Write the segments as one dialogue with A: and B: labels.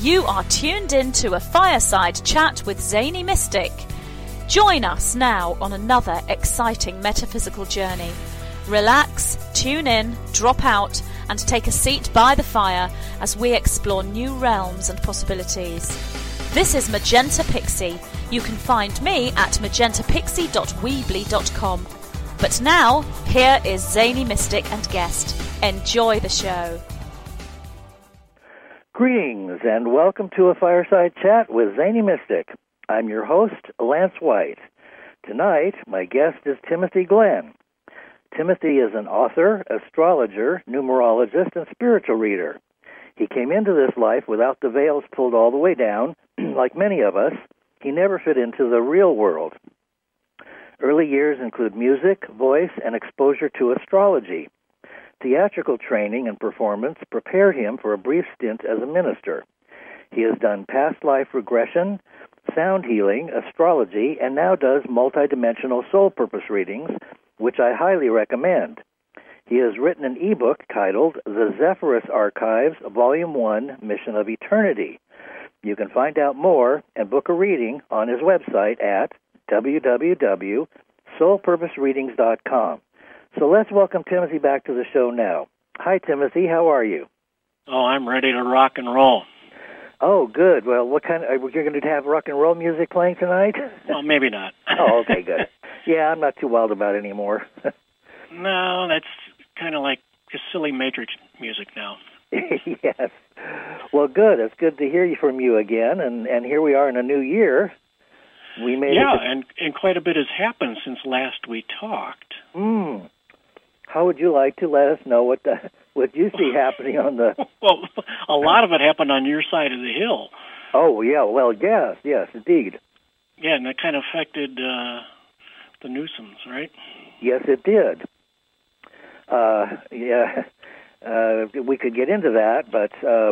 A: You are tuned in to a fireside chat with Zany Mystic. Join us now on another exciting metaphysical journey. Relax, tune in, drop out, and take a seat by the fire as we explore new realms and possibilities. This is Magenta Pixie. You can find me at magentapixie.weebly.com. But now, here is Zany Mystic and guest. Enjoy the show.
B: Greetings and welcome to a fireside chat with Zany Mystic. I'm your host, Lance White. Tonight, my guest is Timothy Glenn. Timothy is an author, astrologer, numerologist, and spiritual reader. He came into this life without the veils pulled all the way down. Like many of us, he never fit into the real world. Early years include music, voice, and exposure to astrology. Theatrical training and performance prepared him for a brief stint as a minister. He has done past life regression, sound healing, astrology, and now does multidimensional soul purpose readings, which I highly recommend. He has written an ebook titled The Zephyrus Archives, Volume 1, Mission of Eternity. You can find out more and book a reading on his website at www.soulpurposereadings.com. So let's welcome Timothy back to the show now. Hi, Timothy. How are you?
C: Oh, I'm ready to rock and roll.
B: Oh, good. Well, what kind of, you're going to have rock and roll music playing tonight?
C: Well, maybe not.
B: Oh, okay, good. Yeah, I'm not too wild about it anymore.
C: No, that's kind of like just silly Matrix music now.
B: Yes. Well, good. It's good to hear from you again, and here we are in a new year. We made
C: and quite a bit has happened since last we talked.
B: How would you like to let us know what you see happening on the...
C: Well, a lot of it happened on your side of the hill.
B: Oh, yeah. Well, yes, indeed.
C: Yeah, and that kind of affected the Newsoms, right?
B: Yes, it did. We could get into that, but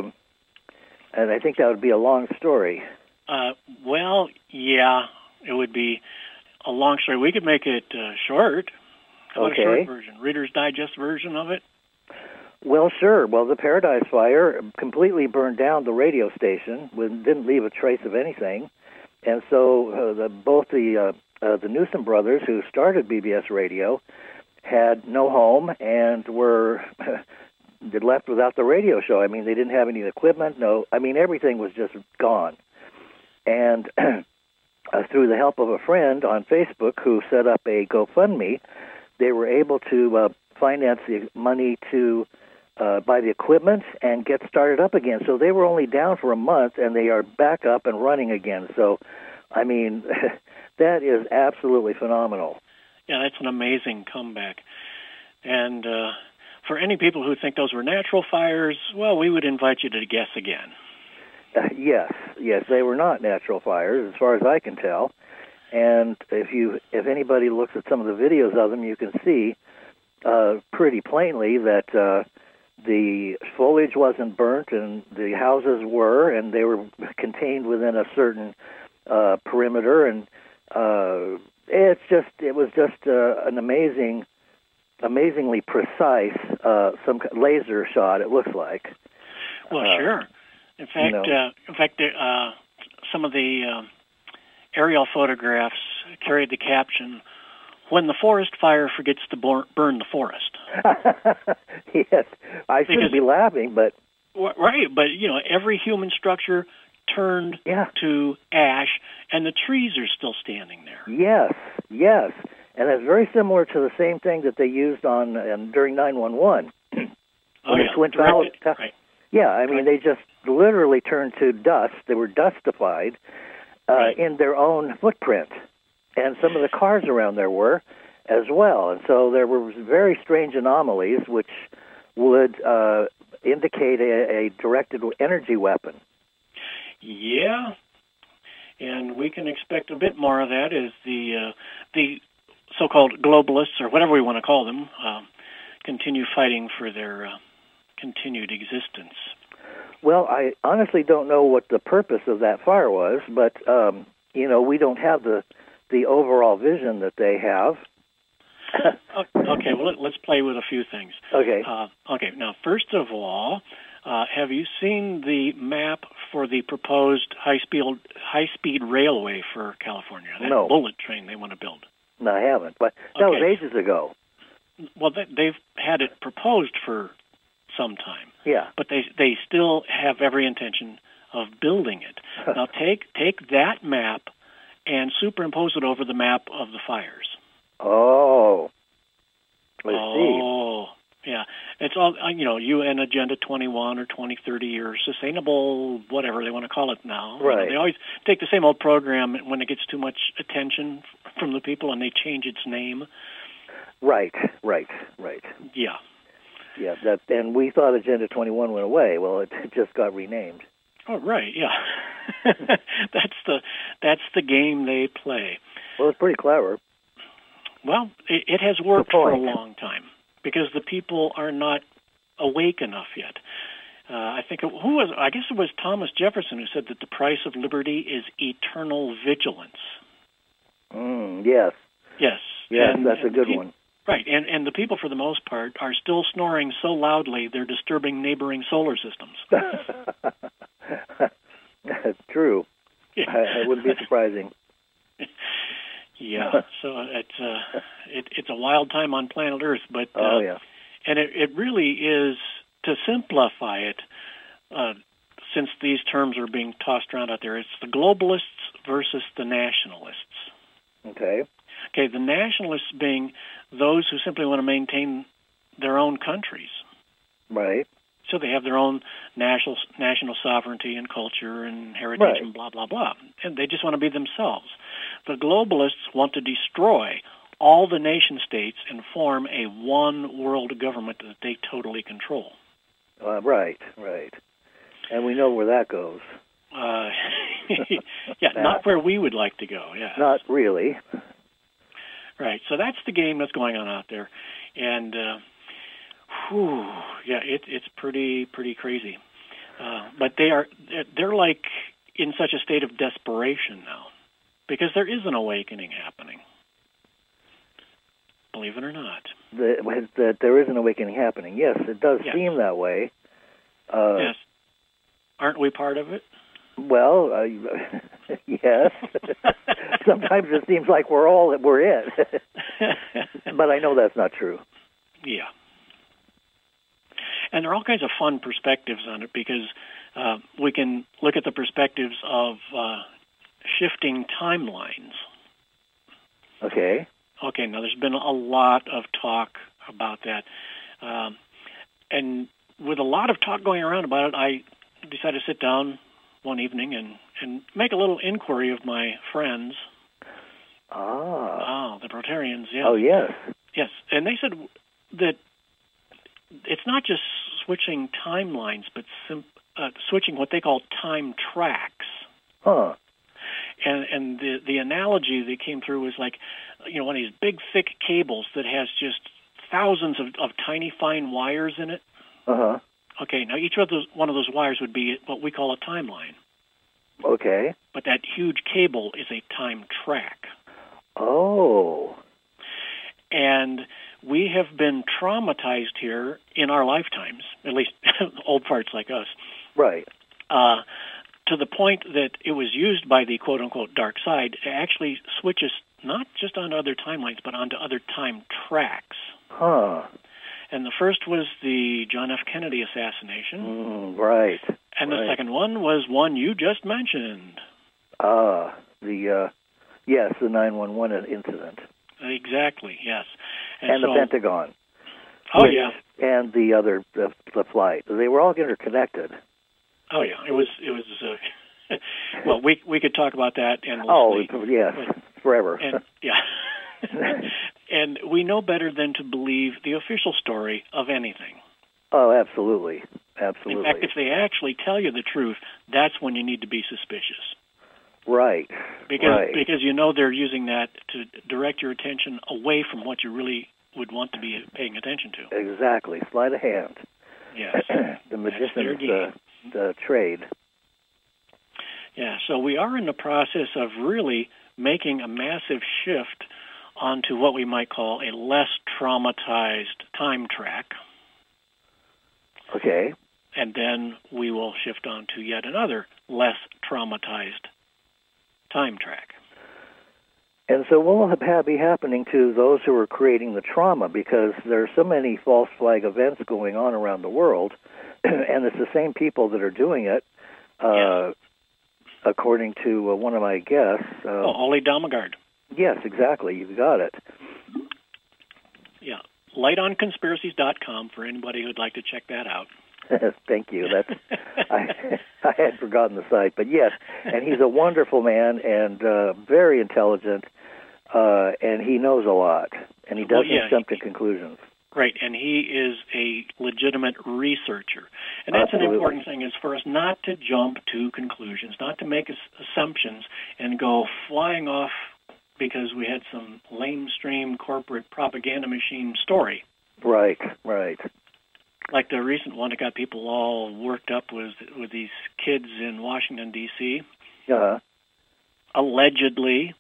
B: and I think that would be a long story.
C: Well, yeah, it would be a long story. We could make it short. How about a short version? Reader's Digest version of it?
B: Well, sure. Well, the Paradise Fire completely burned down the radio station, didn't leave a trace of anything. And so both the Newsom brothers, who started BBS Radio, had no home and were left without the radio show. I mean, they didn't have any equipment. Everything was just gone. And through the help of a friend on Facebook who set up a GoFundMe, they were able to finance the money to buy the equipment and get started up again. So they were only down for a month, and they are back up and running again. So, I mean, that is absolutely phenomenal.
C: Yeah, that's an amazing comeback. And for any people who think those were natural fires, well, we would invite you to guess again.
B: Yes, they were not natural fires, as far as I can tell. And if anybody looks at some of the videos of them, you can see pretty plainly that the foliage wasn't burnt, and the houses were, and they were contained within a certain perimeter. And it was just an amazingly precise some laser shot. It looks like.
C: Well, sure. In fact, some of the aerial photographs carried the caption, "When the forest fire forgets to burn the forest."
B: Yes, I shouldn't be laughing, but...
C: Right, but, every human structure turned to ash, and the trees are still standing there.
B: Yes, and it's very similar to the same thing that they used during 911. Twin Towers.
C: Right.
B: Yeah, I mean, they just literally turned to dust. They were dustified in their own footprint. And some of the cars around there were as well. And so there were very strange anomalies which would indicate a directed energy weapon.
C: Yeah, and we can expect a bit more of that as the so-called globalists, or whatever we want to call them, continue fighting for their continued existence.
B: Well, I honestly don't know what the purpose of that fire was, but we don't have the overall vision that they have.
C: Okay, well, let's play with a few things.
B: Okay.
C: Okay, now, first of all, have you seen the map for the proposed high-speed railway for California? That
B: No.
C: bullet train they want to build.
B: No, I haven't. But that was
C: Okay.
B: ages ago.
C: Well, they've had it proposed for some time,
B: Yeah.
C: but they still have every intention of building it. Now take that map and superimpose it over the map of the fires.
B: Oh. I see.
C: Oh, yeah. It's all, UN Agenda 21 or 2030 or sustainable, whatever they want to call it now.
B: Right.
C: They always take the same old program when it gets too much attention from the people and they change its name.
B: Right.
C: Yeah.
B: Yeah, and we thought Agenda 21 went away. Well, it just got renamed.
C: Oh, right, yeah. That's the game they play.
B: Well, it's pretty clever.
C: Well, it has worked for a
B: point.
C: long time because the people are not awake enough yet. I guess it was Thomas Jefferson who said that the price of liberty is eternal vigilance.
B: Yes.
C: Yes.
B: Yes,
C: And
B: that's a good one.
C: Right, and the people, for the most part, are still snoring so loudly they're disturbing neighboring solar systems.
B: That's true. It wouldn't be surprising.
C: Yeah, so it's a wild time on planet Earth, but
B: yeah.
C: And it really is, to simplify it, since these terms are being tossed around out there, it's the globalists versus the nationalists.
B: Okay.
C: Okay, the nationalists being those who simply want to maintain their own countries.
B: Right.
C: So they have their own national sovereignty and culture and heritage
B: Right.
C: and blah, blah, blah. And they just want to be themselves. The globalists want to destroy all the nation states and form a one world government that they totally control.
B: Right. And we know where that goes.
C: Yeah, not where we would like to go, yeah.
B: Not really.
C: Right, so that's the game that's going on out there. And, it's pretty crazy. But they're like in such a state of desperation now because there is an awakening happening. Believe it or not.
B: That there is an awakening happening. Yes, it does seem that way.
C: Yes. Aren't we part of it?
B: Well, yes. Sometimes it seems like we're it. But I know that's not true.
C: Yeah. And there are all kinds of fun perspectives on it because we can look at the perspectives of shifting timelines.
B: Okay.
C: Okay, now there's been a lot of talk about that. And with a lot of talk going around about it, I decided to sit down one evening and make a little inquiry of my friends. The Rotarians, yes.
B: Oh, yes.
C: Yes, and they said that it's not just switching timelines, but switching what they call time tracks.
B: Huh.
C: And the analogy that came through was like, one of these big, thick cables that has just thousands of tiny, fine wires in it.
B: Uh-huh.
C: Okay, now each one of those wires would be what we call a timeline.
B: Okay.
C: But that huge cable is a time track.
B: Oh.
C: And we have been traumatized here in our lifetimes, at least old farts like us.
B: Right.
C: To the point that it was used by the quote-unquote dark side to actually switch us not just onto other timelines, but onto other time tracks.
B: Huh.
C: And the first was the John F. Kennedy assassination.
B: Right.
C: And the second one was one you just mentioned.
B: Yes, the 9/11 incident.
C: Exactly, yes.
B: And the Pentagon.
C: Oh, yeah.
B: And the other, the flight. They were all interconnected.
C: Oh, yeah. It was well, we could talk about that endlessly.
B: Oh, yes, forever.
C: And, yeah. And we know better than to believe the official story of anything.
B: Oh, absolutely. Absolutely.
C: In fact, if they actually tell you the truth, that's when you need to be suspicious.
B: Right.
C: Because they're using that to direct your attention away from what you really would want to be paying attention to.
B: Exactly. Sleight of hand.
C: Yes.
B: The magician's the trade.
C: Yeah, so we are in the process of really making a massive shift onto what we might call a less traumatized time track.
B: Okay.
C: And then we will shift on to yet another less traumatized time track.
B: And so what will be happening to those who are creating the trauma? Because there are so many false flag events going on around the world, and it's the same people that are doing it,
C: Yes.
B: according to one of my guests.
C: Ollie Damagard.
B: Yes, exactly. You've got it.
C: Yeah. lightonconspiracies.com for anybody who'd like to check that out.
B: Thank you. That's I had forgotten the site, but yes, and he's a wonderful man and very intelligent, and he knows a lot, and he doesn't jump to conclusions.
C: Right, and he is a legitimate researcher, and that's
B: Absolutely.
C: an important thing: is for us not to jump to conclusions, not to make assumptions and go flying off because we had some lamestream corporate propaganda machine story.
B: Right, right.
C: Like the recent one that got people all worked up with these kids in Washington, D.C., allegedly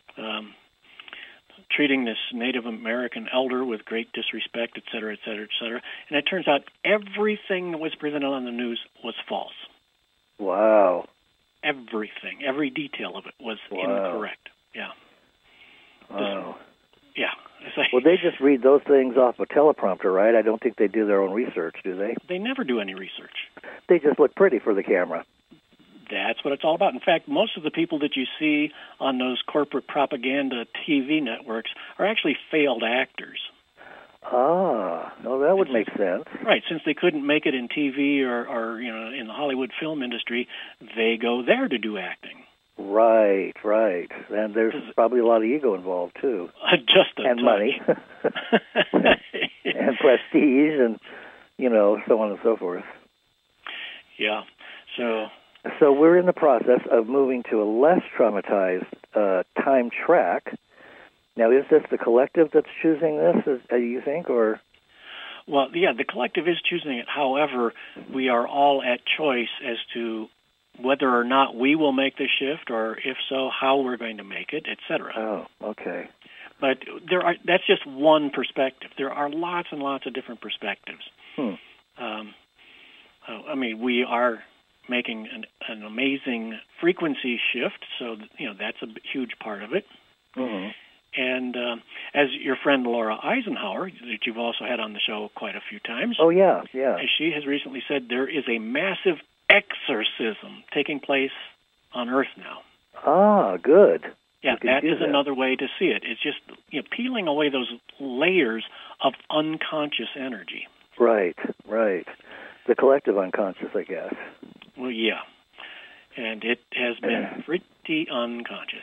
C: treating this Native American elder with great disrespect, et cetera, et cetera, et cetera. And it turns out everything that was presented on the news was false.
B: Wow.
C: Everything, every detail of it was incorrect. Yeah.
B: Wow.
C: Yeah.
B: Well, they just read those things off a teleprompter, right? I don't think they do their own research, do they?
C: They never do any research.
B: They just look pretty for the camera.
C: That's what it's all about. In fact, most of the people that you see on those corporate propaganda TV networks are actually failed actors.
B: Ah, no, that would make sense.
C: Right, since they couldn't make it in TV or in the Hollywood film industry, they go there to do acting.
B: Right, right. And there's probably a lot of ego involved, too.
C: Just a
B: and
C: touch.
B: Money. And prestige and, so on and so forth.
C: Yeah.
B: So we're in the process of moving to a less traumatized time track. Now, is this the collective that's choosing this, you think, or?
C: Well, yeah, the collective is choosing it. However, we are all at choice as to whether or not we will make the shift, or if so, how we're going to make it, et cetera.
B: Oh, okay.
C: But that's just one perspective. There are lots and lots of different perspectives. We are making an amazing frequency shift, so that's a huge part of it.
B: Mm-hmm.
C: And as your friend Laura Eisenhower, that you've also had on the show quite a few times.
B: Oh, yeah.
C: As she has recently said, there is a massive exorcism taking place on Earth now.
B: Ah, good.
C: Yeah, that is another way to see it. It's just peeling away those layers of unconscious energy. Right.
B: The collective unconscious, I guess.
C: Well, yeah. And it has been pretty unconscious.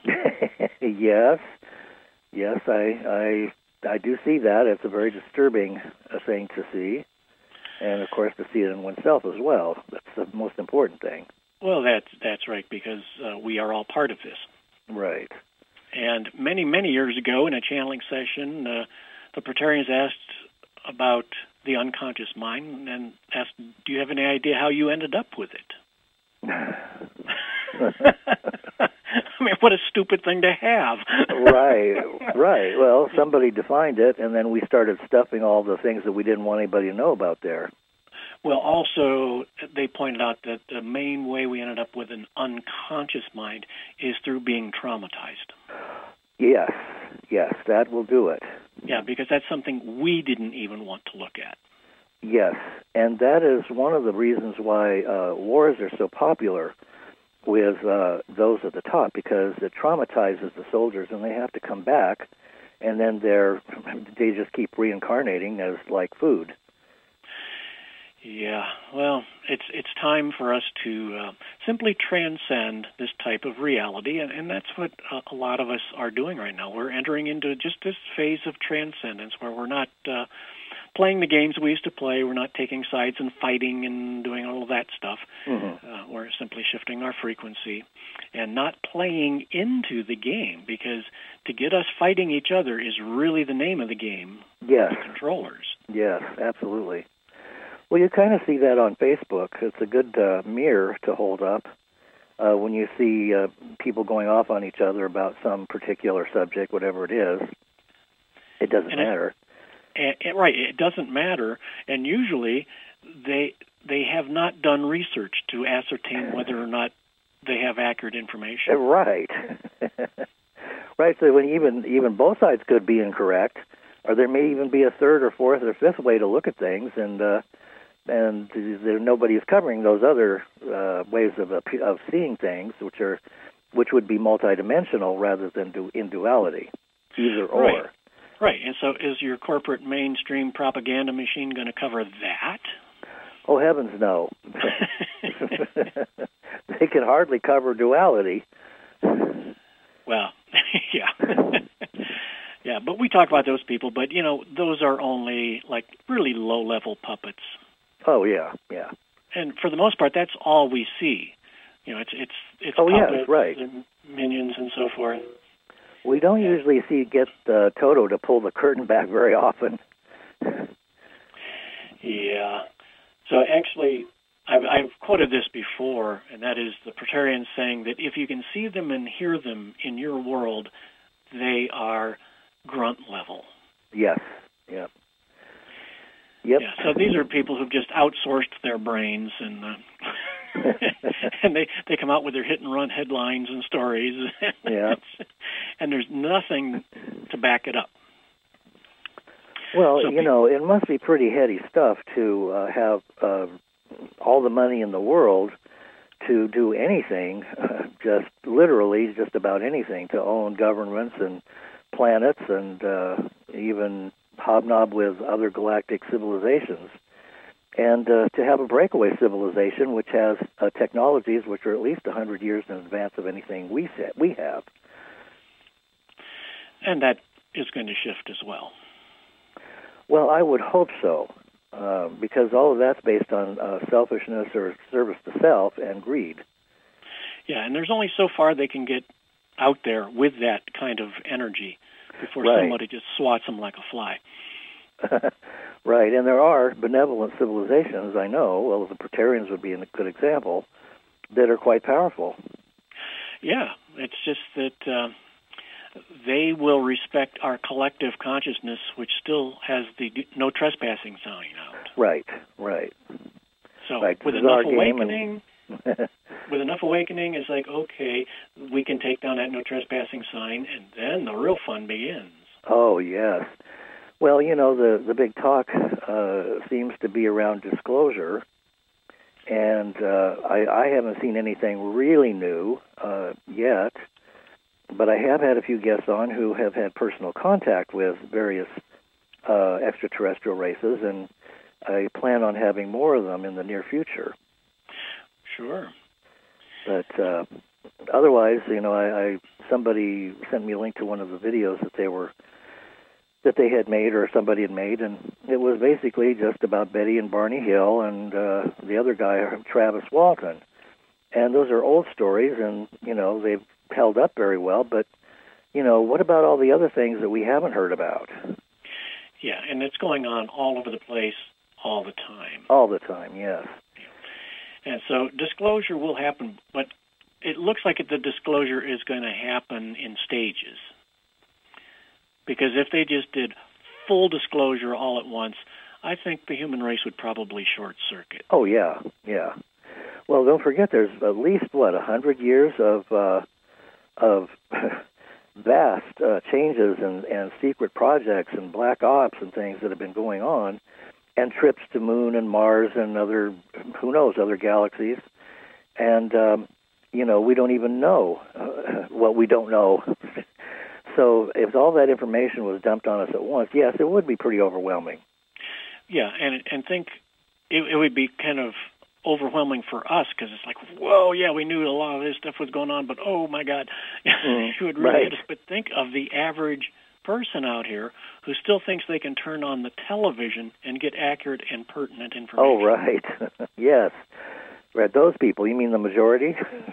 B: Yes, I do see that. It's a very disturbing thing to see. And, of course, to see it in oneself as well. That's the most important thing.
C: Well, that's right, because we are all part of this.
B: Right.
C: And many, many years ago in a channeling session, the Praetorians asked about the unconscious mind and asked, do you have any idea how you ended up with it? I mean, what a stupid thing to have. Right.
B: Well, somebody defined it, and then we started stuffing all the things that we didn't want anybody to know about there.
C: Well, also, they pointed out that the main way we ended up with an unconscious mind is through being traumatized.
B: Yes, that will do it.
C: Yeah, because that's something we didn't even want to look at.
B: Yes, and that is one of the reasons why wars are so popular with those at the top, because it traumatizes the soldiers and they have to come back, and then they just keep reincarnating as like food.
C: Yeah, well, it's time for us to simply transcend this type of reality, and that's what a lot of us are doing right now. We're entering into just this phase of transcendence where we're not playing the games we used to play. We're not taking sides and fighting and doing all of that stuff. Mm-hmm. We're simply shifting our frequency and not playing into the game, because to get us fighting each other is really the name of the game.
B: Yes.
C: The controllers.
B: Yes, absolutely. Well, you kind of see that on Facebook. It's a good mirror to hold up when you see people going off on each other about some particular subject, whatever it is. It doesn't matter.
C: Right, it doesn't matter. And usually they have not done research to ascertain whether or not they have accurate information.
B: Right. Right, so when even both sides could be incorrect, or there may even be a third or fourth or fifth way to look at things, and nobody is covering those other ways of seeing things, which would be multidimensional rather than in duality, either or.
C: Right. Right, and so is your corporate mainstream propaganda machine going to cover that?
B: Oh, heavens no. They can hardly cover duality.
C: Well, yeah. Yeah, but we talk about those people, but, those are only, really low-level puppets.
B: Oh, yeah, yeah.
C: And for the most part, that's all we see. It's
B: oh,
C: puppets
B: yes, right.
C: and minions and so forth.
B: We don't usually get Toto to pull the curtain back very often.
C: Yeah. So actually, I've quoted this before, and that is the Praetorians saying that if you can see them and hear them in your world, they are grunt level.
B: Yes. Yep. Yep.
C: Yeah. So these are people who've just outsourced their brains, and and they come out with their hit and run headlines and stories.
B: Yeah.
C: And there's nothing to back it up.
B: Well, it must be pretty heady stuff to have all the money in the world to do anything, just about anything, to own governments and planets and even hobnob with other galactic civilizations, and to have a breakaway civilization which has technologies which are at least 100 years in advance of anything we have.
C: And that is going to shift as well.
B: Well, I would hope so, because all of that's based on selfishness or service to self and greed.
C: Yeah, and there's only so far they can get out there with that kind of energy before somebody just swats them like a fly.
B: Right, and there are benevolent civilizations, I know, well, the Praetorians would be a good example, that are quite powerful.
C: Yeah, it's just that they will respect our collective consciousness, which still has the no trespassing sign out.
B: Right.
C: So
B: right.
C: with enough awakening, it's like, okay, we can take down that no trespassing sign, and then the real fun begins.
B: Oh, yes. Well, the big talk seems to be around disclosure, and I haven't seen anything really new yet, but I have had a few guests on who have had personal contact with various extraterrestrial races, and I plan on having more of them in the near future.
C: Sure.
B: But otherwise, somebody sent me a link to one of the videos that they had made, or somebody had made, and it was basically just about Betty and Barney Hill and the other guy, Travis Walton. And those are old stories, and, they've held up very well, but, what about all the other things that we haven't heard about?
C: Yeah, and it's going on all over the place all the time.
B: All the time, yes.
C: And so disclosure will happen, but it looks like the disclosure is going to happen in stages. Because if they just did full disclosure all at once, I think the human race would probably short-circuit.
B: Oh, yeah. Well, don't forget, there's at least, 100 years of vast changes and secret projects and black ops and things that have been going on, and trips to Moon and Mars and other galaxies. And, we don't even know what we don't know. So if all that information was dumped on us at once, yes, it would be pretty overwhelming. Yeah,
C: and think it would be kind of overwhelming for us, because it's like, whoa, yeah, we knew a lot of this stuff was going on, but oh my God, it would really hit us. But think of the average person out here who still thinks they can turn on the television and get accurate and pertinent information.
B: Oh, right. Yes. Right, those people. You mean the majority?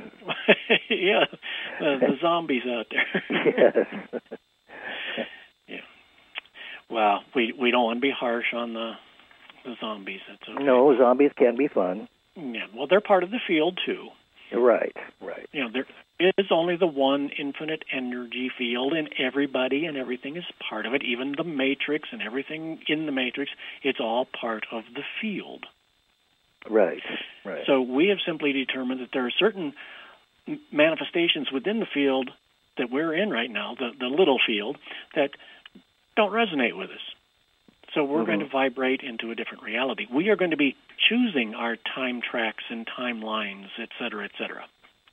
C: Yeah, the zombies out there.
B: Yes.
C: Yeah. Well, we don't want to be harsh on the zombies. That's okay.
B: No, zombies can be fun.
C: Yeah. Well, they're part of the field too.
B: Right.
C: There is only the one infinite energy field, and everybody and everything is part of it. Even the Matrix and everything in the Matrix, it's all part of the field.
B: Right.
C: So we have simply determined that there are certain manifestations within the field that we're in right now, the little field, that don't resonate with us. So we're going to vibrate into a different reality. We are going to be choosing our time tracks and timelines, et cetera, et cetera.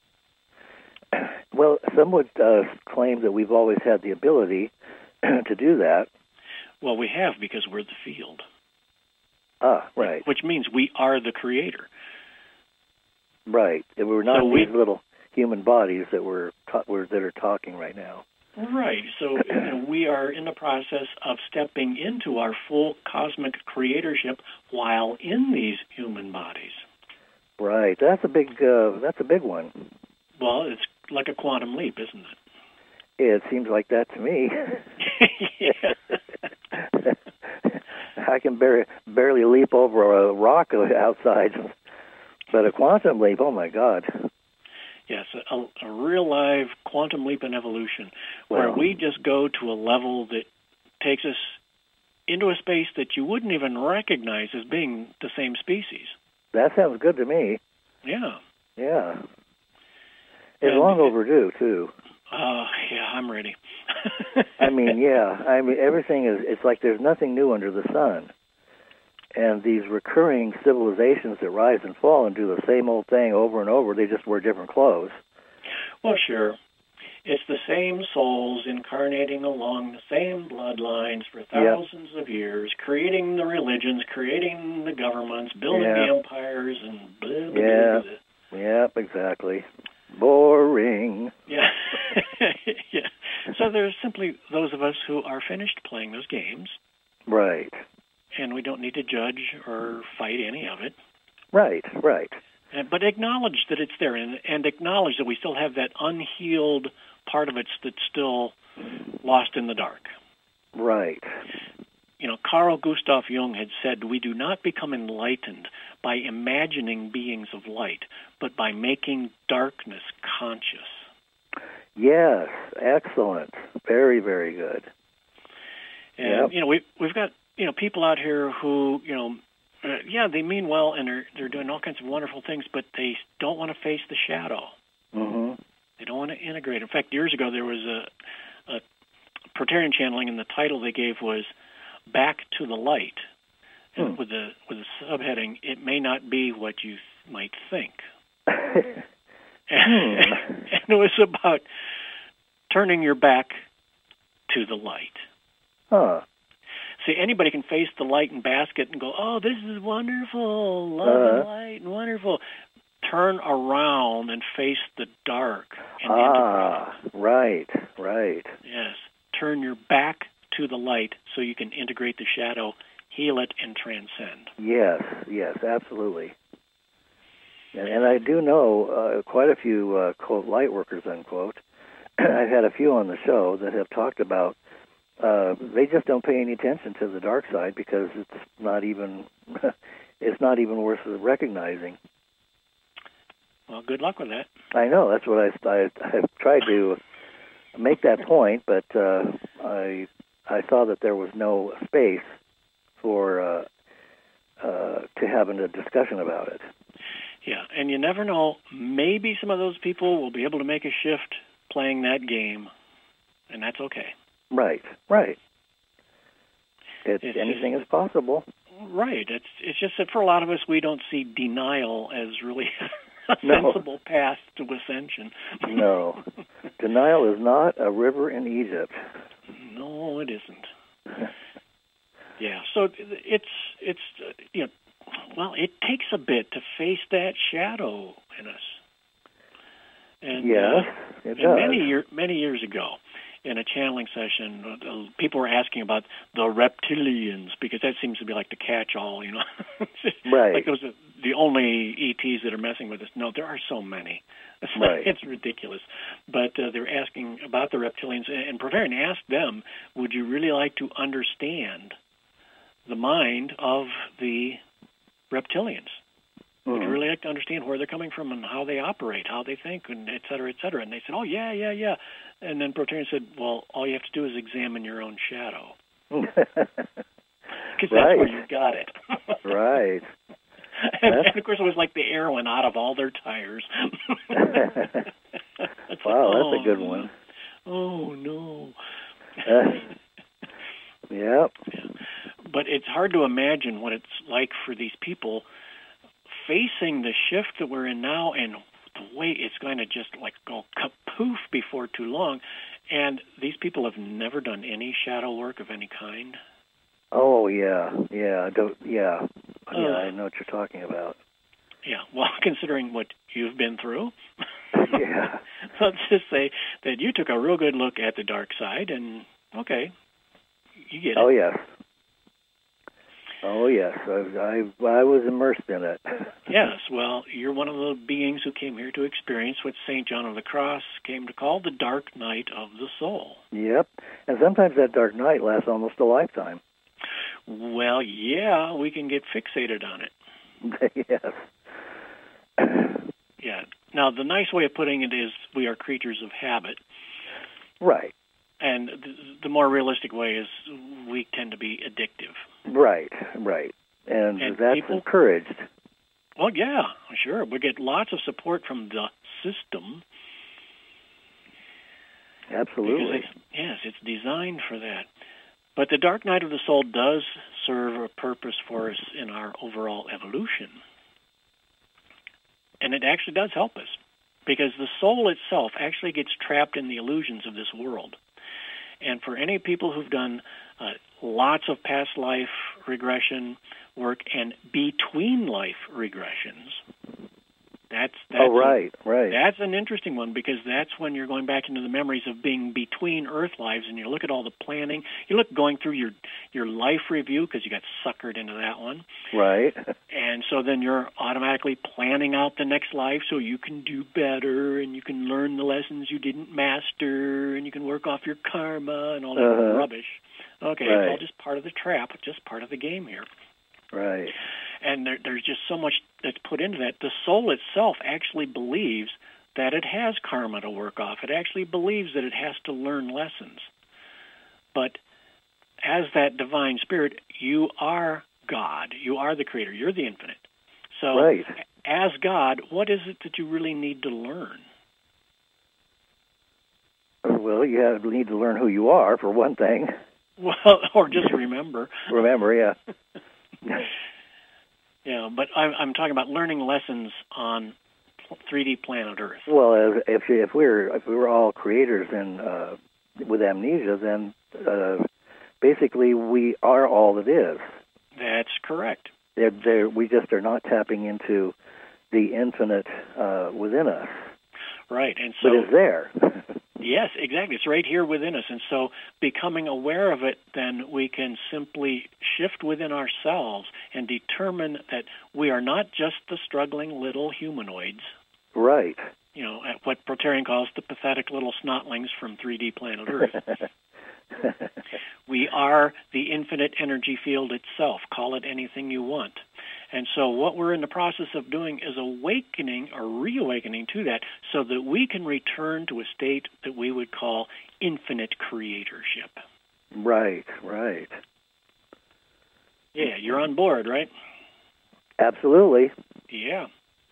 B: Well, some would claim that we've always had the ability to do that.
C: Well, we have, because we're the field.
B: Ah, right.
C: Which means we are the creator.
B: Right. And we're not these little human bodies that that are talking right now.
C: Right. So we are in the process of stepping into our full cosmic creatorship while in these human bodies.
B: Right. That's a big one.
C: Well, it's like a quantum leap, isn't it?
B: It seems like that to me. I can barely leap over a rock outside, but a quantum leap, oh my God.
C: Yes, a real live quantum leap in evolution, where we just go to a level that takes us into a space that you wouldn't even recognize as being the same species.
B: That sounds good to me.
C: Yeah.
B: Yeah. It's long overdue, too.
C: Yeah, I'm ready.
B: I mean, everything it's like there's nothing new under the sun. And these recurring civilizations that rise and fall and do the same old thing over and over, they just wear different clothes.
C: Well, sure. It's the same souls incarnating along the same bloodlines for thousands of years, creating the religions, creating the governments, building the empires, and blah, blah, blah, blah.
B: Yep, exactly. Boring.
C: Yeah. Yeah. So there's simply those of us who are finished playing those games.
B: Right.
C: And we don't need to judge or fight any of it.
B: Right.
C: But acknowledge that it's there, and acknowledge that we still have that unhealed part of it that's still lost in the dark.
B: Right.
C: Carl Gustav Jung had said, we do not become enlightened by imagining beings of light, but by making darkness conscious. Yes,
B: excellent. Very, very good.
C: And, we've got, people out here who, they mean well, and they're doing all kinds of wonderful things, but they don't want to face the shadow.
B: Mm-hmm.
C: They don't want to integrate. In fact, years ago there was a Protean channeling, and the title they gave was Back to the Light, and with the subheading, It May Not Be What You Might Think. And it was about turning your back to the light.
B: Huh.
C: See, anybody can face the light and bask it and go, oh, this is wonderful, love and light and wonderful. Turn around and face the dark and integrate it.
B: Right.
C: Yes. Turn your back to the light so you can integrate the shadow, heal it, and transcend.
B: Yes, absolutely. And I do know quite a few, quote, light workers, unquote. I've had a few on the show that have talked about they just don't pay any attention to the dark side because it's not even worth recognizing.
C: Well, good luck with that.
B: I know. That's what I've tried to make that point, but I saw that there was no space for to having a discussion about it.
C: Yeah, and you never know. Maybe some of those people will be able to make a shift playing that game, and that's okay.
B: Right. Anything is possible.
C: Right. It's just that for a lot of us, we don't see denial as really a sensible path to ascension.
B: No. Denial is not a river in Egypt.
C: No, it isn't. Yeah. So it's it takes a bit to face that shadow in us. And
B: yes, it does.
C: Many years ago, in a channeling session, people were asking about the reptilians because that seems to be like the catch-all,
B: Right.
C: Like those are the only ETs that are messing with us. No, there are so many. It's ridiculous. But they were asking about the reptilians, and Protean asked them, would you really like to understand the mind of the reptilians?
B: Mm-hmm.
C: Would you really like to understand where they're coming from and how they operate, how they think, and et cetera, et cetera? And they said, oh, yeah. And then Protean said, well, all you have to do is examine your own shadow. Because that's where you got it.
B: Right.
C: and of course, it was like the air went out of all their tires.
B: Wow, that's a good one.
C: Oh, no.
B: Yep.
C: But it's hard to imagine what it's like for these people facing the shift that we're in now and the way it's going to just like go kapoof before too long. And these people have never done any shadow work of any kind.
B: Oh, yeah. I know what you're talking about.
C: Yeah, well, considering what you've been through,
B: yeah.
C: Let's just say that you took a real good look at the dark side, and okay, you get it.
B: Oh, yes. I was immersed in it.
C: Yes, well, you're one of the beings who came here to experience what St. John of the Cross came to call the dark night of the soul.
B: Yep, and sometimes that dark night lasts almost a lifetime.
C: Well, yeah, we can get fixated on it.
B: Yes.
C: Yeah. Now, the nice way of putting it is we are creatures of habit.
B: Right.
C: And the more realistic way is we tend to be addictive.
B: Right. And that's people, encouraged.
C: Well, yeah, sure. We get lots of support from the system.
B: Absolutely.
C: It's designed for that. But the dark night of the soul does serve a purpose for us in our overall evolution. And it actually does help us, because the soul itself actually gets trapped in the illusions of this world. And for any people who've done lots of past life regression work and between life regressions, that's
B: right.
C: That's an interesting one, because that's when you're going back into the memories of being between Earth lives, and you look at all the planning. You look going through your life review, because you got suckered into that one.
B: Right.
C: And so then you're automatically planning out the next life so you can do better, and you can learn the lessons you didn't master, and you can work off your karma and all that rubbish. Okay,
B: right.
C: It's all just part of the trap, just part of the game here.
B: Right.
C: And there's just so much that's put into that. The soul itself actually believes that it has karma to work off. It actually believes that it has to learn lessons. But as that divine spirit, you are God. You are the creator. You're the infinite. So
B: right.
C: As God, what is it that you really need to learn?
B: Well, you need to learn who you are, for one thing.
C: Well, or just remember.
B: Remember, yeah.
C: Yeah, but I'm talking about learning lessons on 3D planet Earth.
B: Well, if we were all creators and with amnesia, then basically we are all that is. That's
C: correct.
B: We just are not tapping into the infinite within us.
C: Right, and so
B: but it's there.
C: Yes, exactly. It's right here within us. And so becoming aware of it, then we can simply shift within ourselves and determine that we are not just the struggling little humanoids.
B: Right.
C: You know, what Proterian calls the pathetic little snotlings from 3D planet Earth. We are the infinite energy field itself. Call it anything you want. And so what we're in the process of doing is awakening or reawakening to that so that we can return to a state that we would call infinite creatorship.
B: Right.
C: Yeah, you're on board, right?
B: Absolutely.
C: Yeah.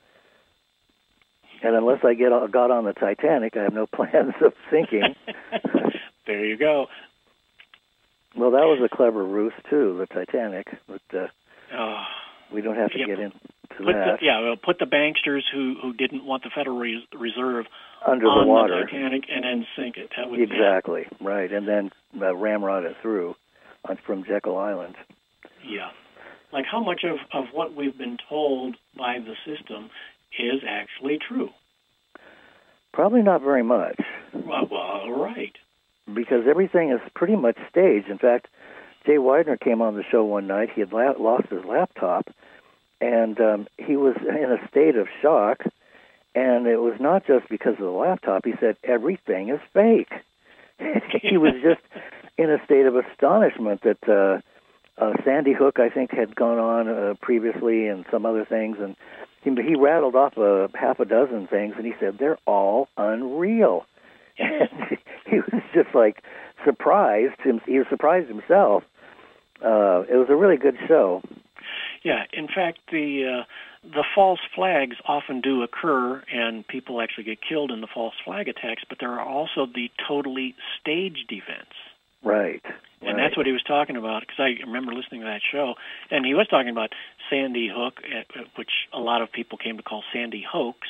B: And unless I got on the Titanic, I have no plans of sinking.
C: There you go.
B: Well, that was a clever ruse, too, the Titanic. But we don't have to get into that.
C: Put the banksters who didn't want the Federal Reserve
B: under the water,
C: the Titanic, and then sink it. That would
B: exactly, right. And then ramrod it through from Jekyll Island.
C: Yeah. Like how much of what we've been told by the system is actually true?
B: Probably not very much.
C: Well, right.
B: Because everything is pretty much staged. In fact, Jay Widener came on the show one night. He had lost his laptop, and he was in a state of shock. And it was not just because of the laptop. He said, everything is fake. He was just in a state of astonishment that Sandy Hook, I think, had gone on previously and some other things. And he rattled off half a dozen things, and he said, they're all unreal. And he was just like surprised. He was surprised himself. It was a really good show.
C: Yeah, in fact, the false flags often do occur, and people actually get killed in the false flag attacks, but there are also the totally staged events.
B: Right.
C: And that's what he was talking about, because I remember listening to that show, and he was talking about Sandy Hook, which a lot of people came to call Sandy Hoax,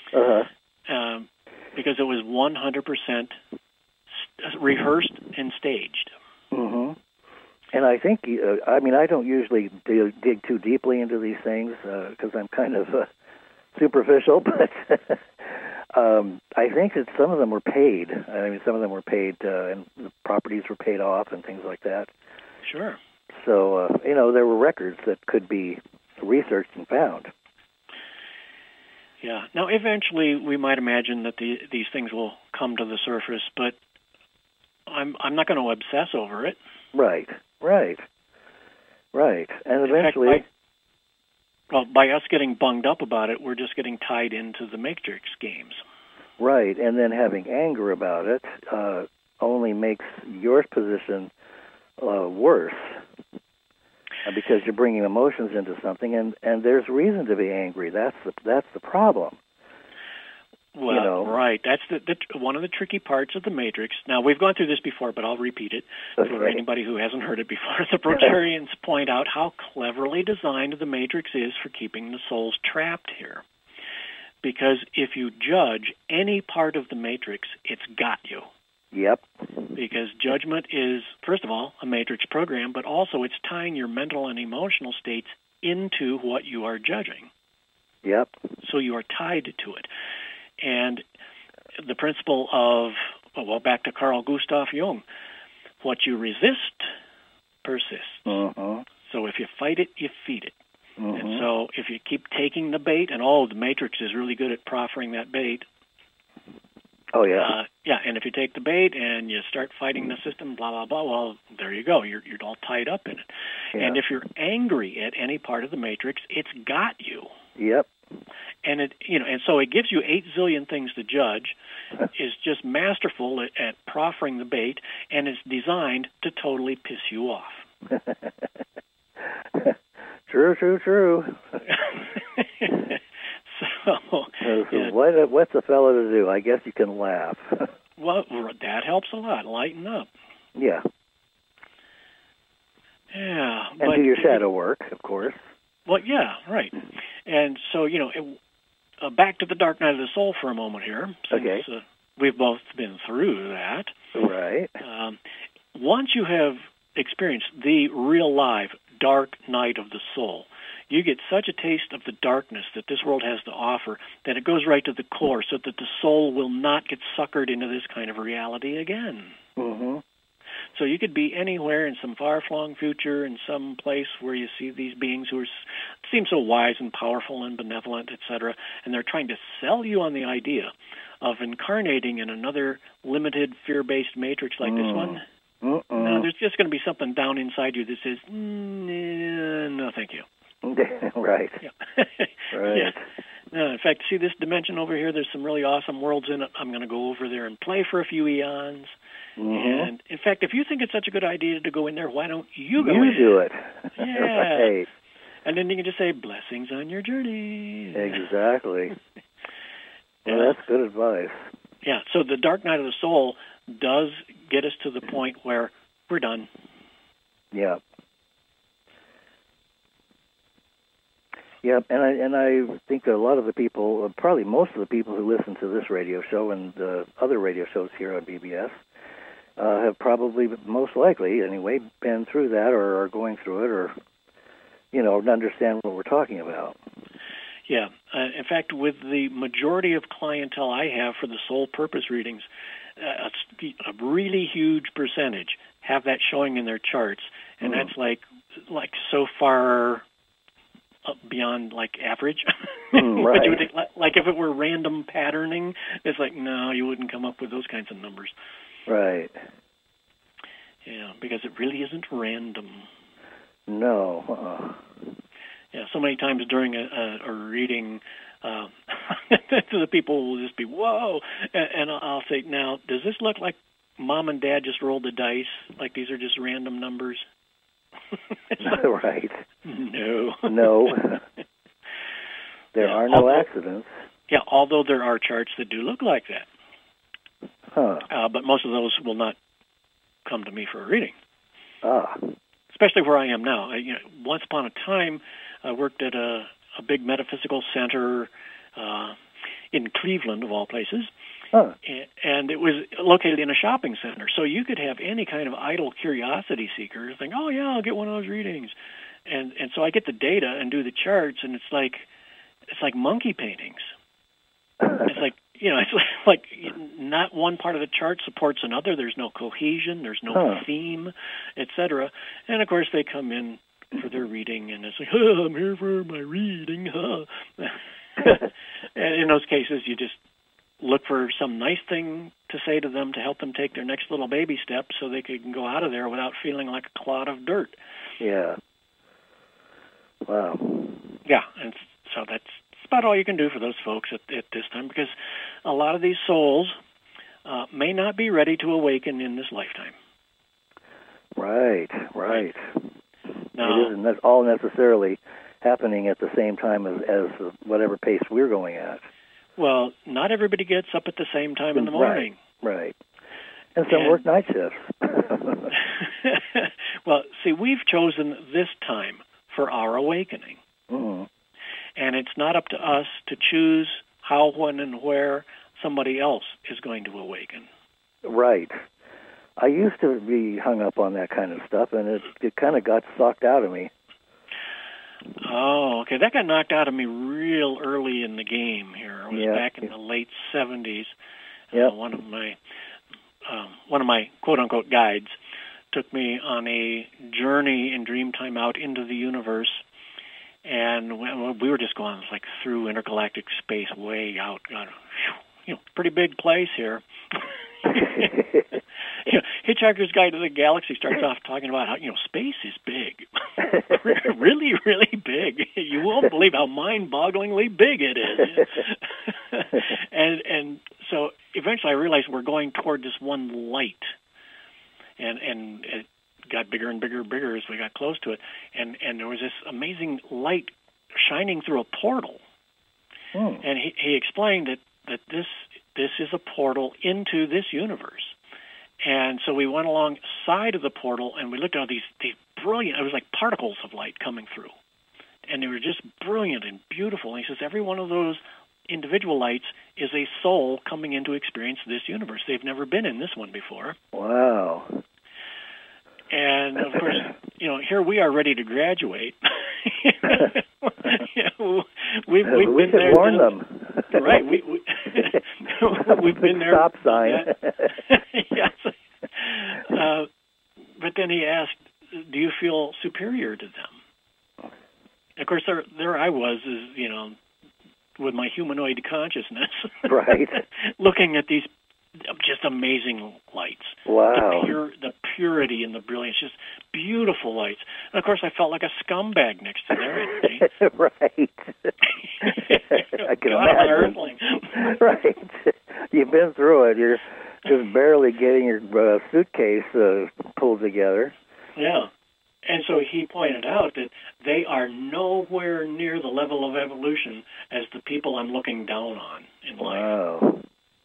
C: because it was 100% rehearsed and staged.
B: Mm-hmm. And I think, I don't usually dig too deeply into these things because I'm kind of superficial, but I think that some of them were paid. I mean, some of them were paid, and the properties were paid off and things like that.
C: Sure.
B: So, there were records that could be researched and found.
C: Yeah. Now, eventually, we might imagine that these things will come to the surface, but I'm not going to obsess over it.
B: Right. And eventually...
C: In fact, by us getting bunged up about it, we're just getting tied into the Matrix games.
B: Right, and then having anger about it only makes your position worse because you're bringing emotions into something, and there's reason to be angry. That's the problem.
C: Well, right. That's one of the tricky parts of the Matrix. Now, we've gone through this before, but I'll repeat it for anybody who hasn't heard it before. The Proterians point out how cleverly designed the Matrix is for keeping the souls trapped here. Because if you judge any part of the Matrix, it's got you.
B: Yep.
C: Because judgment is, first of all, a Matrix program, but also it's tying your mental and emotional states into what you are judging.
B: Yep.
C: So you are tied to it. And the principle of, back to Carl Gustav Jung, what you resist persists.
B: Uh-huh.
C: So if you fight it, you feed it.
B: Uh-huh.
C: And so if you keep taking the bait, and the Matrix is really good at proffering that bait.
B: Oh, yeah.
C: And if you take the bait and you start fighting the system, blah, blah, blah, well, there you go. You're all tied up in it. Yeah. And if you're angry at any part of the Matrix, it's got you.
B: Yep.
C: And and so it gives you 8 zillion things to judge. Is just masterful at proffering the bait, and it's designed to totally piss you off.
B: True. So what's a fellow to do? I guess you can laugh.
C: Well, that helps a lot. Lighten up.
B: Yeah.
C: Yeah.
B: And do your shadow work, of course.
C: Well, yeah, right. And so, back to the Dark Night of the Soul for a moment here, since we've both been through that.
B: Right.
C: Once you have experienced the real live Dark Night of the Soul, you get such a taste of the darkness that this world has to offer that it goes right to the core so that the soul will not get suckered into this kind of reality again.
B: Mm-hmm.
C: So you could be anywhere in some far-flung future in some place where you see these beings who seem so wise and powerful and benevolent, etc., and they're trying to sell you on the idea of incarnating in another limited, fear-based matrix like this one. No, there's just going to be something down inside you that says, no, thank you.
B: Right.
C: Yeah.
B: Right.
C: Yeah. No, in fact, see this dimension over here? There's some really awesome worlds in it. I'm going to go over there and play for a few eons.
B: Mm-hmm.
C: And, in fact, if you think it's such a good idea to go in there, why don't you go in?
B: You do it.
C: Yeah.
B: Right.
C: And then you can just say, blessings on your journey.
B: Exactly. Well, that's good advice.
C: Yeah, so the Dark Night of the Soul does get us to the point where we're done.
B: Yeah. Yeah, and I think a lot of the people, probably most of the people who listen to this radio show and other radio shows here on BBS, have probably, most likely anyway, been through that or are going through it or, understand what we're talking about.
C: Yeah. In fact, with the majority of clientele I have for the soul purpose readings, a really huge percentage have that showing in their charts, and that's like so far beyond average.
B: Right.
C: But you would think, like if it were random patterning, it's like, no, you wouldn't come up with those kinds of numbers.
B: Right.
C: Yeah, because it really isn't random.
B: No.
C: Yeah, so many times during a reading, the people will just be, whoa, and I'll say, now, does this look like Mom and Dad just rolled the dice, like these are just random numbers?
B: Right.
C: No.
B: No. There are no accidents.
C: Yeah, although there are charts that do look like that.
B: Huh.
C: But most of those will not come to me for a reading.
B: Ah.
C: Especially where I am now. Once upon a time, I worked at a big metaphysical center in Cleveland, of all places.
B: Huh.
C: And it was located in a shopping center. So you could have any kind of idle curiosity seeker think, oh, yeah, I'll get one of those readings. And so I get the data and do the charts, and it's like monkey paintings. It's like, it's like not one part of the chart supports another. There's no cohesion. There's no theme, etc. And, of course, they come in for their reading, and it's like, I'm here for my reading. And in those cases, you just look for some nice thing to say to them to help them take their next little baby step so they can go out of there without feeling like a clod of dirt.
B: Yeah. Wow.
C: Yeah, and so that's about all you can do for those folks at this time, because a lot of these souls may not be ready to awaken in this lifetime.
B: Right.
C: Now,
B: it isn't all necessarily happening at the same time as whatever pace we're going at.
C: Well, not everybody gets up at the same time in the morning.
B: Right. And some work night shifts.
C: Well, see, we've chosen this time for our awakening.
B: Mm-hmm.
C: And it's not up to us to choose how, when, and where somebody else is going to awaken.
B: Right. I used to be hung up on that kind of stuff, and it kind of got sucked out of me.
C: Oh, okay. That got knocked out of me real early in the game here. It was back in the late 70s.
B: Yep.
C: One of my quote-unquote guides took me on a journey in Dreamtime out into the universe. And we were just going like through intergalactic space, way out. God, pretty big place here. Hitchhiker's Guide to the Galaxy starts off talking about how space is big, really, really big. You won't believe how mind-bogglingly big it is. and so eventually I realized we're going toward this one light, and it got bigger and bigger and bigger as we got close to it, and there was this amazing light shining through a portal. And he explained that this is a portal into this universe. And so we went alongside of the portal, and we looked at all these brilliant, it was like particles of light coming through. And they were just brilliant and beautiful. And he says every one of those individual lights is a soul coming in to experience this universe. They've never been in this one before.
B: Wow.
C: And, of course, here we are ready to graduate. We've been there.
B: Warn them.
C: Right. We've been there.
B: Stop sign.
C: Yes. But then he asked, do you feel superior to them? Of course, there I was, with my humanoid consciousness.
B: Right.
C: Looking at these just amazing lights.
B: Wow.
C: The purity and the brilliance, just beautiful lights. And, of course, I felt like a scumbag next to there.
B: Right. I can imagine. Right. You've been through it. You're just barely getting your suitcase pulled together.
C: Yeah. And so he pointed out that they are nowhere near the level of evolution as the people I'm looking down on in life.
B: Wow.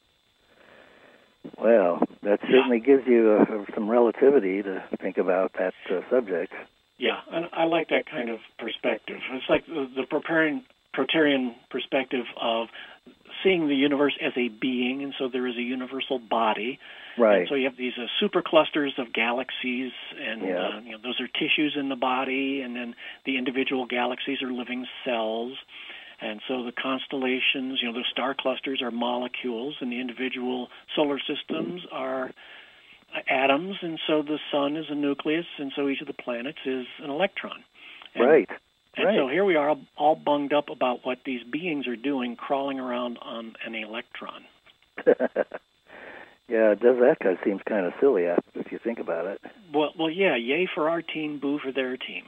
B: Well, that certainly gives you some relativity to think about that subject.
C: Yeah, and I like that kind of perspective. It's like the Proterian perspective of seeing the universe as a being, and so there is a universal body.
B: Right.
C: And so you have these superclusters of galaxies, and those are tissues in the body, and then the individual galaxies are living cells. And so the constellations, the star clusters are molecules, and the individual solar systems are atoms, and so the sun is a nucleus, and so each of the planets is an electron.
B: Right.
C: And so here we are all bunged up about what these beings are doing, crawling around on an electron.
B: Yeah, it does. That kind of seems kind of silly if you think about it.
C: Well, yeah, yay for our team, boo for their team.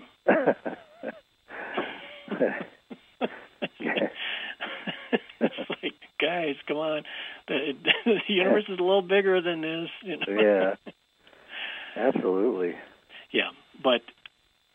C: It's like, guys, come on. The universe is a little bigger than this.
B: Yeah, absolutely.
C: Yeah, but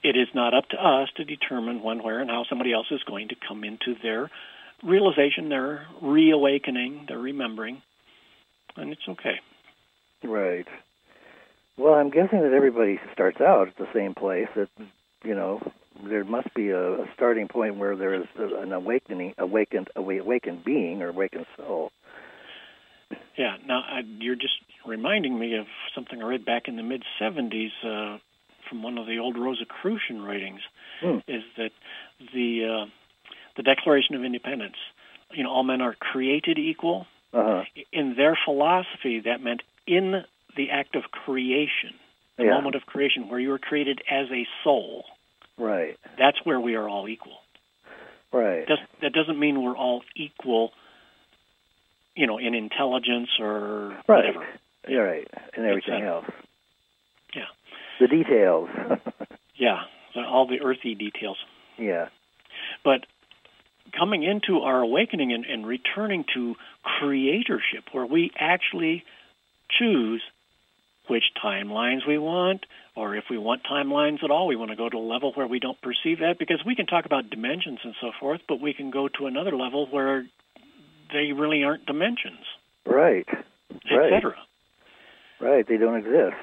C: it is not up to us to determine when, where, and how somebody else is going to come into their realization, their reawakening, their remembering, and it's okay.
B: Right. Well, I'm guessing that everybody starts out at the same place. That, you know, there must be a starting point where there is an awakened being or awakened soul.
C: Yeah. Now, you're just reminding me of something I read back in the mid-'70s from one of the old Rosicrucian writings, is that the Declaration of Independence, you know, all men are created equal.
B: Uh-huh.
C: In their philosophy, that meant in the act of creation, the moment of creation, where you were created as a soul.
B: Right.
C: That's where we are all equal.
B: Right.
C: That doesn't mean we're all equal, you know, in intelligence or
B: right.
C: whatever.
B: You're right. And everything else.
C: Yeah.
B: The details.
C: Yeah. All the earthy details.
B: Yeah.
C: But coming into our awakening and returning to creatorship, where we actually choose which timelines we want, or if we want timelines at all, we want to go to a level where we don't perceive that, because we can talk about dimensions and so forth, but we can go to another level where they really aren't dimensions.
B: Right.
C: Etc.
B: Right. They don't exist.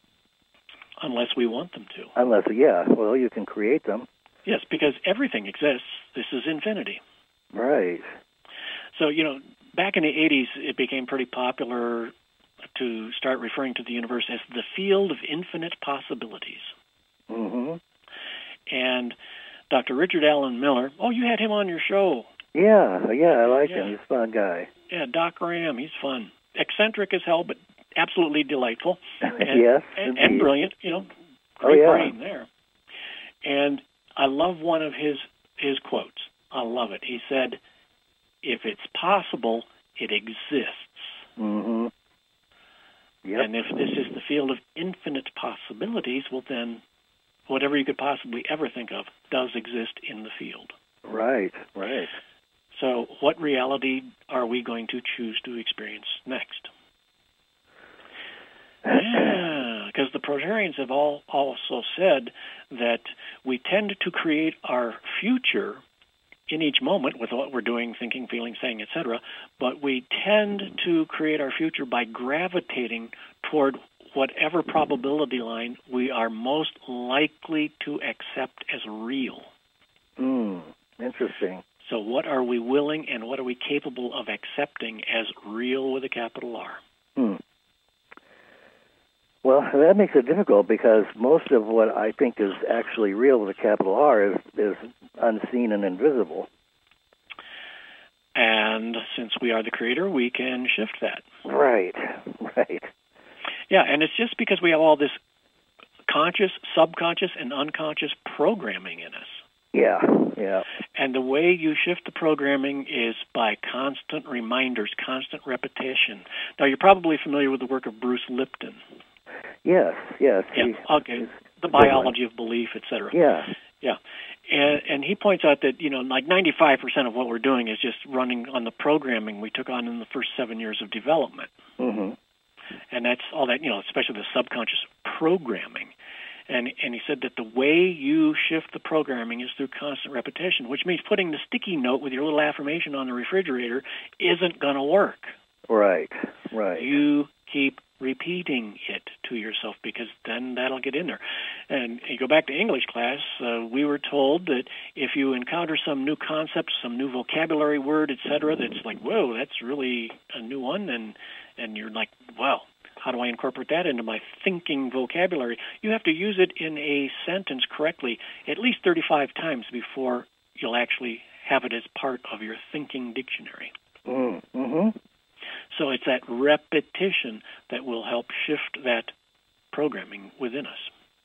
C: Unless we want them to.
B: Unless, well, you can create them.
C: Yes, because everything exists. This is infinity.
B: Right.
C: So, you know, back in the 80s, it became pretty popular to start referring to the universe as the field of infinite possibilities.
B: Mm-hmm.
C: And Dr. Richard Allen Miller, you had him on your show.
B: Yeah, I like him. He's a fun guy.
C: Yeah, Doc Ram, he's fun. Eccentric as hell, but absolutely delightful. And,
B: yes,
C: and brilliant, you know. Great brain there. And I love one of his quotes. I love it. He said, "If it's possible, it exists."
B: Mm-hmm. Yep.
C: And if this is the field of infinite possibilities, well then, whatever you could possibly ever think of does exist in the field.
B: Right.
C: So what reality are we going to choose to experience next? Yeah, because the Proterians have also said that we tend to create our future in each moment with what we're doing, thinking, feeling, saying, etc., but we tend to create our future by gravitating toward whatever probability line we are most likely to accept as real.
B: Interesting.
C: So what are we willing and what are we capable of accepting as real with a capital R?
B: Well, that makes it difficult because most of what I think is actually real with a capital R is unseen and invisible.
C: And since we are the creator, we can shift that.
B: Right.
C: Yeah, and it's just because we have all this conscious, subconscious, and unconscious programming in us.
B: Yeah.
C: And the way you shift the programming is by constant reminders, constant repetition. Now, you're probably familiar with the work of Bruce Lipton.
B: Yes.
C: Yeah, okay. The biology of belief, etc. Yeah. And he points out that, you know, like 95% of what we're doing is just running on the programming we took on in the first 7 years of development.
B: Mm-hmm.
C: And that's all that, you know, especially the subconscious programming. And he said that the way you shift the programming is through constant repetition, which means putting the sticky note with your little affirmation on the refrigerator isn't going to work.
B: Right.
C: You keep repeating it to yourself because then that'll get in there. And you go back to English class, we were told that if you encounter some new concept, some new vocabulary word, etc., that's like, whoa, that's really a new one, and you're like, well, how do I incorporate that into my thinking vocabulary? You have to use it in a sentence correctly at least 35 times before you'll actually have it as part of your thinking dictionary.
B: Mm-hmm.
C: So it's that repetition that will help shift that programming within us.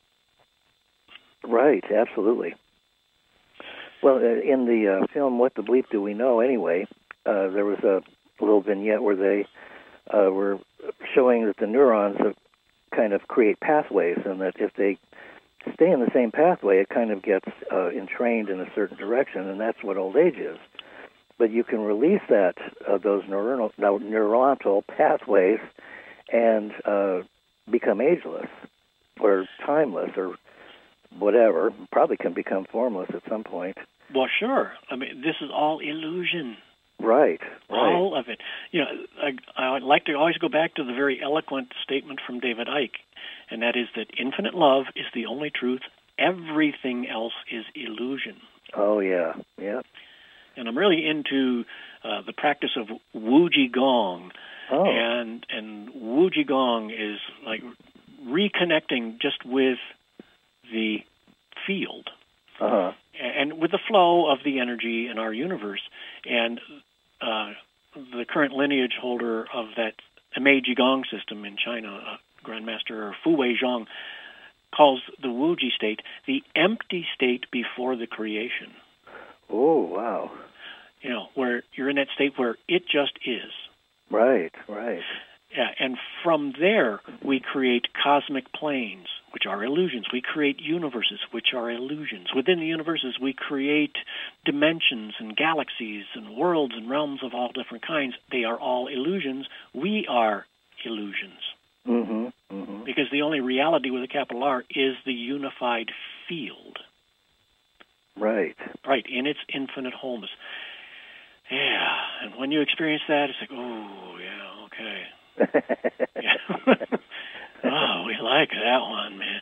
B: Right, absolutely. Well, in the film What the Bleep Do We Know Anyway, there was a little vignette where they were showing that the neurons kind of create pathways, and that if they stay in the same pathway, it kind of gets entrained in a certain direction, and that's what old age is. But you can release those neuronal pathways and become ageless or timeless or whatever, probably can become formless at some point.
C: Well, sure. I mean, this is all illusion.
B: Right.
C: All of it. You know, I would like to always go back to the very eloquent statement from David Icke, and that is that infinite love is the only truth. Everything else is illusion.
B: Oh, yeah.
C: And I'm really into the practice of Wu Jigong.
B: Oh.
C: And Wu Jigong is like reconnecting just with the field.
B: Uh-huh.
C: And with the flow of the energy in our universe. And the current lineage holder of that Mei Jigong system in China, Grandmaster Fu Weizhong, calls the Wuji state the empty state before the creation.
B: Oh, wow.
C: You know, where you're in that state where it just is.
B: Right.
C: Yeah, and from there, we create cosmic planes, which are illusions. We create universes, which are illusions. Within the universes, we create dimensions and galaxies and worlds and realms of all different kinds. They are all illusions. We are illusions.
B: Mm-hmm.
C: Because the only reality with a capital R is the unified field.
B: Right,
C: in its infinite wholeness. Yeah, and when you experience that, it's like, oh, yeah, okay. Yeah. Oh, we like that one, man.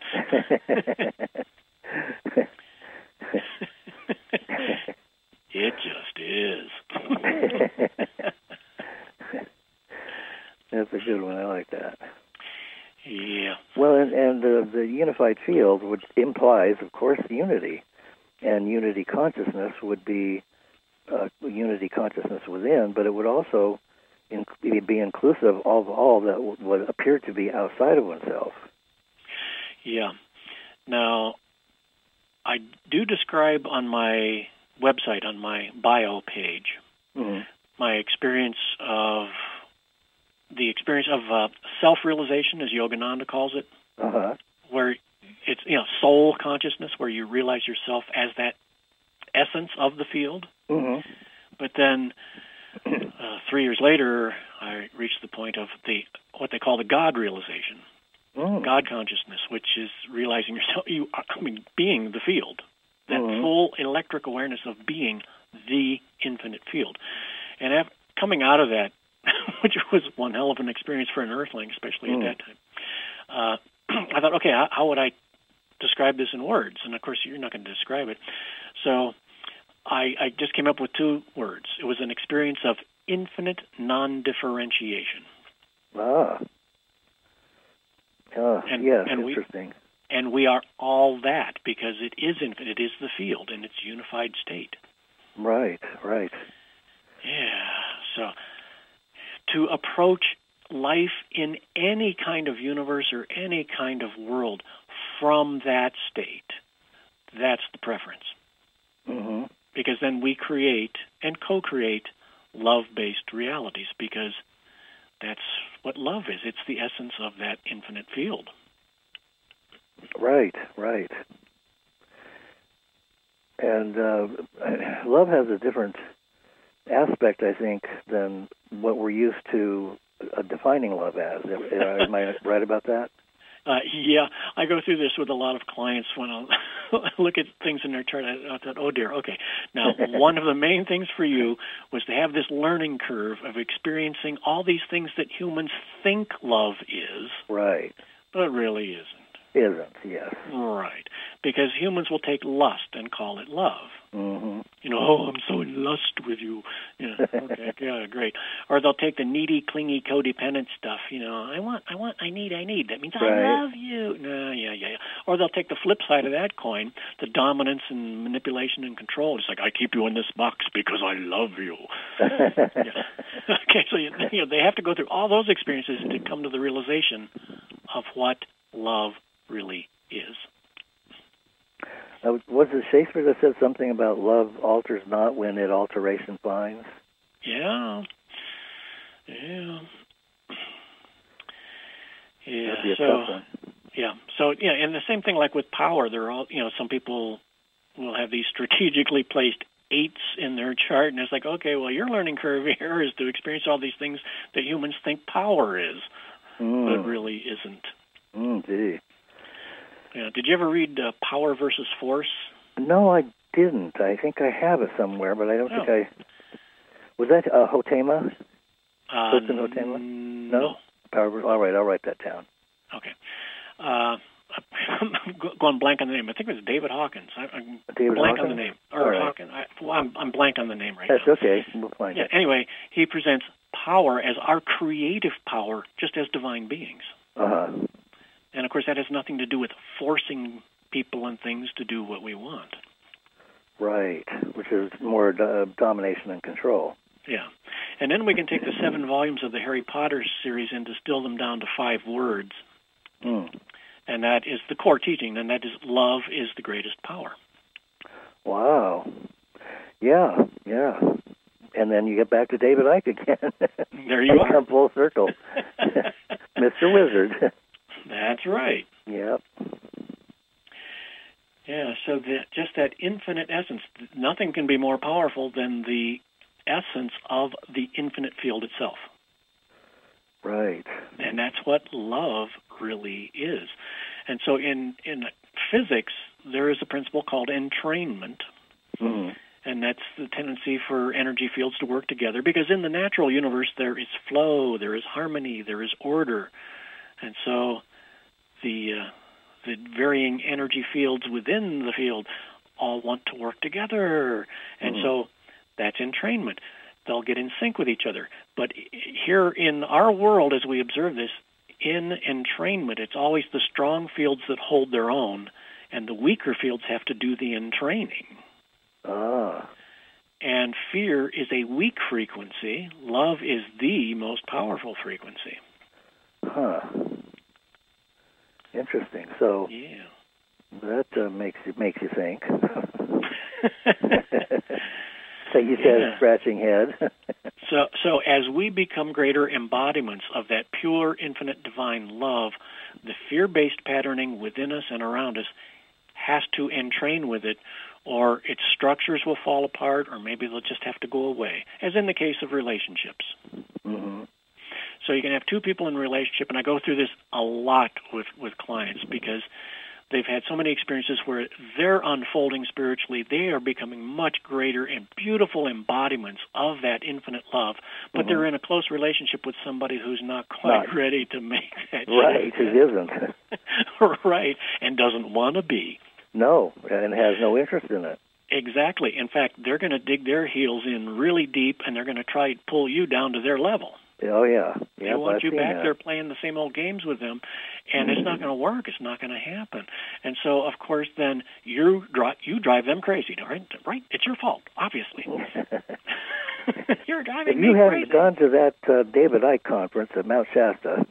C: It just is.
B: That's a good one. I like that.
C: Yeah.
B: Well, and the unified field implies, of course, unity, and unity consciousness would be unity consciousness within, but it would also be inclusive of all that would appear to be outside of oneself.
C: Yeah. Now, I do describe on my website, on my bio page, my experience of self-realization, as Yogananda calls it, where it's soul consciousness, where you realize yourself as that essence of the field. Mm-hmm. But then 3 years later, I reached the point of what they call the God realization, God consciousness, which is realizing yourself, being the field, that full electric awareness of being the infinite field. And coming out of that, which was one hell of an experience for an earthling, especially at that time, I thought, okay, how would I describe this in words? And, of course, you're not going to describe it. So I just came up with 2 words. It was an experience of infinite non-differentiation.
B: Yes, interesting.
C: And we are all that because it is infinite. It is the field in its unified state.
B: Right.
C: Yeah, so to approach life in any kind of universe or any kind of world from that state, that's the preference. Mm-hmm. Because then we create and co-create love-based realities, because that's what love is. It's the essence of that infinite field.
B: Right. And love has a different aspect, I think, than what we're used to defining love as. Am I right about that?
C: Yeah, I go through this with a lot of clients when I look at things in their chart. I thought, oh dear, okay. Now, one of the main things for you was to have this learning curve of experiencing all these things that humans think love is.
B: Right.
C: But it really isn't.
B: Isn't, yes.
C: Right. Because humans will take lust and call it love. Mm-hmm. Oh, I'm so in lust with you. Yeah, okay, yeah, great. Or they'll take the needy, clingy, codependent stuff. I want, I need. That means
B: right.
C: I love you. No, yeah. Or they'll take the flip side of that coin, the dominance and manipulation and control. It's like, I keep you in this box because I love you. Yeah. Okay, so they have to go through all those experiences to come to the realization of what love really is.
B: Was it Shakespeare that said something about love alters not when it alteration finds?
C: Yeah.
B: That'd be a tough one.
C: Yeah. So, and the same thing like with power. They're all, some people will have these strategically placed 8s in their chart, and it's like, okay, well, your learning curve here is to experience all these things that humans think power is, but really isn't.
B: Gee.
C: Yeah, Did you ever read Power versus Force?
B: No, I didn't. I think I have it somewhere, but I don't think I... Was that Hotema? Clifton Hotema?
C: No.
B: Power. All right, I'll write that down.
C: Okay. I'm going blank on the name. I think it was David Hawkins. I'm
B: David
C: blank
B: Hawkins?
C: on the name. Or
B: right.
C: Hawkins. I'm blank on the name right
B: That's
C: now.
B: That's okay. We'll find it.
C: Anyway, he presents power as our creative power, just as divine beings.
B: Uh-huh.
C: And, of course, that has nothing to do with forcing people and things to do what we want.
B: Right, which is more domination and control.
C: Yeah. And then we can take the 7 volumes of the Harry Potter series and distill them down to 5 words. And that is the core teaching, and that is love is the greatest power.
B: Wow. Yeah. And then you get back to David Icke again.
C: There you are.
B: Come full circle. Mr. Wizard.
C: That's right.
B: Yep.
C: Yeah, so just that infinite essence, nothing can be more powerful than the essence of the infinite field itself.
B: Right.
C: And that's what love really is. And so in physics, there is a principle called entrainment, and that's the tendency for energy fields to work together, because in the natural universe there is flow, there is harmony, there is order. And so the varying energy fields within the field all want to work together. And so that's entrainment. They'll get in sync with each other. But here in our world, as we observe this, in entrainment, it's always the strong fields that hold their own, and the weaker fields have to do the entraining. And fear is a weak frequency. Love is the most powerful frequency.
B: Huh. Interesting. So that makes you think. So you said scratching head.
C: So as we become greater embodiments of that pure, infinite, divine love, the fear-based patterning within us and around us has to entrain with it, or its structures will fall apart, or maybe they'll just have to go away, as in the case of relationships. So you can have 2 people in a relationship, and I go through this a lot with clients because they've had so many experiences where they're unfolding spiritually. They are becoming much greater and beautiful embodiments of that infinite love, but they're in a close relationship with somebody who's not quite ready to make that shift.
B: Right, who isn't.
C: Right, and doesn't want to be.
B: No, and has no interest in it.
C: Exactly. In fact, they're going to dig their heels in really deep, and they're going to try to pull you down to their level.
B: Oh, yeah.
C: They want you back there playing the same old games with them, and it's not going to work. It's not going to happen. And so, of course, then you drive them crazy, right? It's your fault, obviously. You're driving me crazy.
B: You haven't gone to that David Icke conference at Mount Shasta.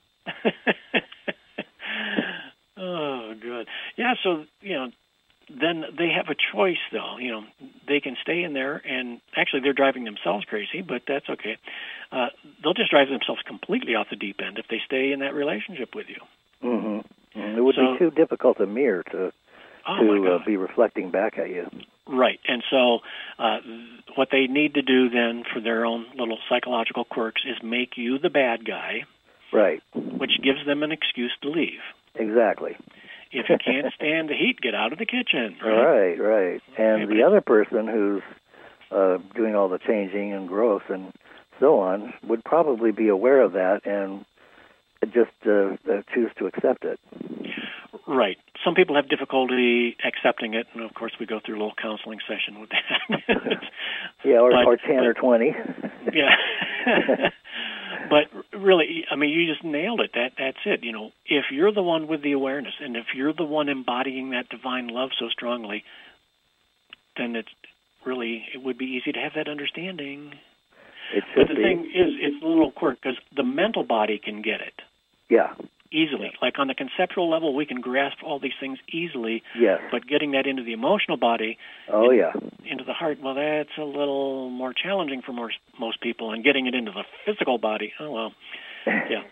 C: Oh, good. Yeah, so, then they have a choice, though. They can stay in there, and actually they're driving themselves crazy, but that's okay. They'll just drive themselves completely off the deep end if they stay in that relationship with you.
B: It would be too difficult a mirror to be reflecting back at you.
C: Right, and so what they need to do then for their own little psychological quirks is make you the bad guy,
B: right?
C: Which gives them an excuse to leave.
B: Exactly.
C: If you can't stand the heat, get out of the kitchen. Right.
B: Right. And the other person who's doing all the changing and growth and so on would probably be aware of that and just choose to accept it.
C: Right. Some people have difficulty accepting it, and of course we go through a little counseling session with that.
B: or 10 or 20.
C: Yeah. But really, I mean, you just nailed it. That's it. If you're the one with the awareness, and if you're the one embodying that divine love so strongly, then it would be easy to have that understanding. But the thing is, it's a little quirk, because the mental body can get it.
B: Yeah.
C: Easily. Like on the conceptual level, we can grasp all these things easily.
B: Yes.
C: But getting that into the emotional body, into the heart, well, that's a little more challenging for most people. And getting it into the physical body, yeah.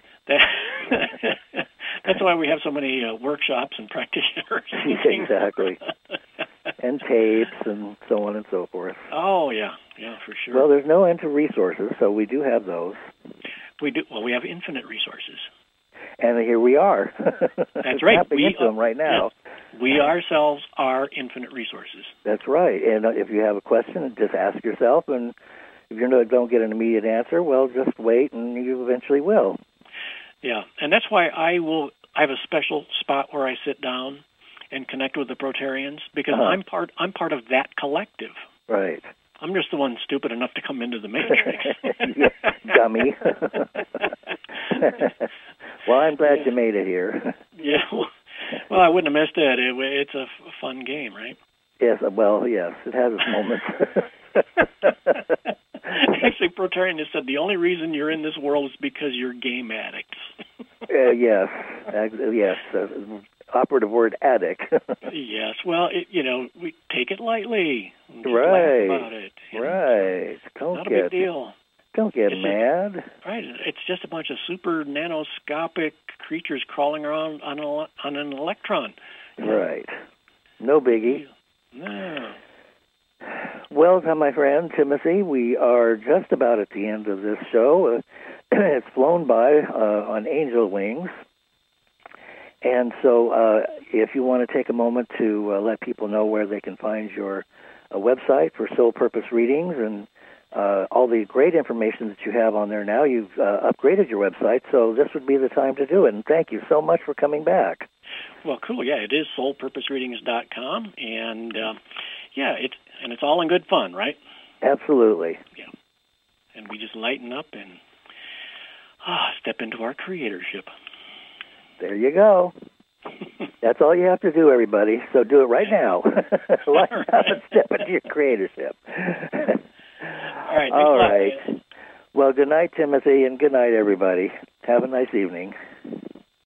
C: That's why we have so many workshops and practitioners.
B: Exactly. And tapes and so on and so forth.
C: Oh, yeah, for sure.
B: Well, there's no end to resources, so we do have those.
C: We do. Well, we have infinite resources.
B: And here we are.
C: That's right.
B: Tapping into them right now.
C: We ourselves are infinite resources.
B: That's right. And if you have a question, just ask yourself, and if you don't get an immediate answer, well, just wait, and you eventually will.
C: Yeah, and that's why I have a special spot where I sit down and connect with the Protarians, because I'm part of that collective.
B: Right.
C: I'm just the one stupid enough to come into the Matrix.
B: Dummy. Well, I'm glad you made it here.
C: Yeah. Well, I wouldn't have missed it. It's a fun game, right?
B: Yes. Well, yes. It has its moments.
C: Actually, Protarian has said the only reason you're in this world is because you're game addicts.
B: Yes. Yes. Operative word, addict.
C: Yes. Well, we take it lightly. Just
B: right.
C: laugh about it.
B: Right.
C: Not a big deal.
B: Don't get mad.
C: Right. It's just a bunch of super nanoscopic creatures crawling around on an electron.
B: Right. No biggie.
C: No.
B: Well, my friend Timothy, we are just about at the end of this show. It's flown by on angel wings. And so if you want to take a moment to let people know where they can find your website for Soul Purpose readings and all the great information that you have on there now, you've upgraded your website, so this would be the time to do it. And thank you so much for coming back.
C: Well, cool. Yeah, it is soulpurposereadings.com, and it's all in good fun, right?
B: Absolutely.
C: Yeah. And we just lighten up and step into our creatorship.
B: There you go. That's all you have to do, everybody. So do it right now. Lighten up and step into your creatorship.
C: All right.
B: All right. Well, good night, Timothy, and good night, everybody. Have a nice evening.